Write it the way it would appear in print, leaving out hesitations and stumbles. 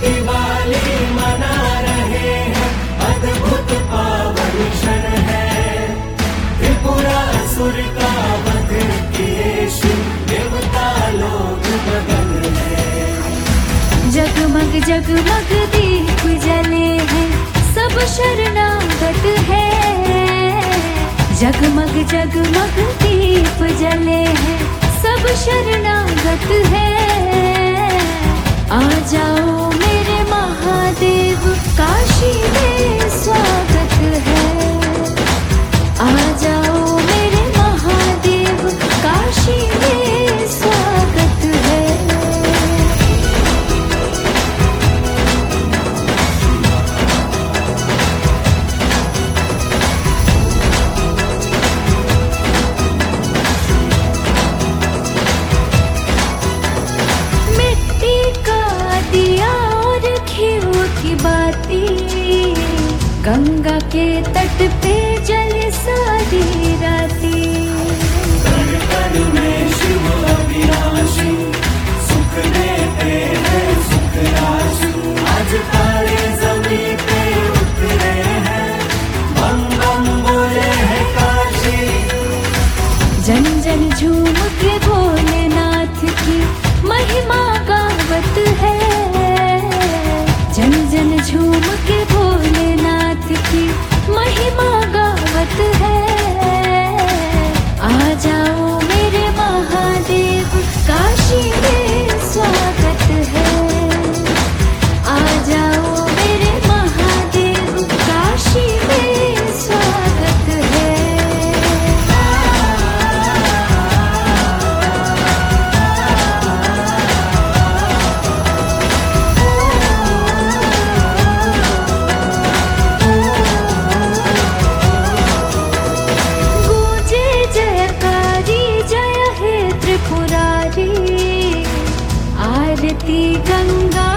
दिवाली मना रहे हैं, अद्भुत पावन क्षण है। त्रिपुरासुर का वध किए शिव, देवता लोग मगन है। जगमग जगमग दीप जले हैं, सब शरणागत है। जगमग जगमग दीप जले हैं, सब शरणागत है। आ जाओ मेरे महादेव, काशी में स्वागत है। आ जाओ मेरे महादेव, काशी में स्वागत है। गंगा के तट पे जल सारी राती। कण कण में शिव अविनाशी, सुख देते हैं सुख राशि। आज तारे जमीन पे उतरे हैं, बम बम बोले हैं काशी। जन जन झूम के भोलेनाथ की महिमा गावत है। जन जन झूम के भोलेनाथ की महिमा गावत है। आ जाओ मेरे महादेव, काशी में स्वागत है। आ जाओ मेरे महादेव, काशी में स्वागत है। आरती गंगा